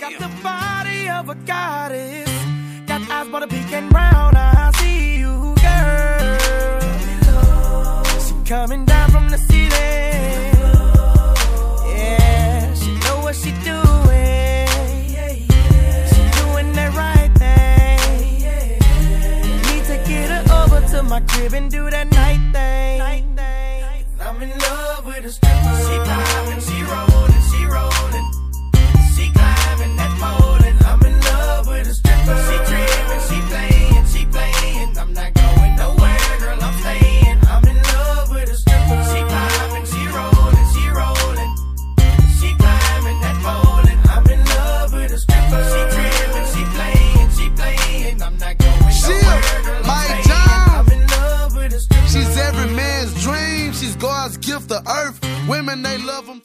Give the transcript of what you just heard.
Got the body of a goddess, got eyes but a pink and brown. I see you, girl. She coming down from the ceiling. Yeah, she know what she doing. She doing that right thing. Need to get her over to my crib and do that.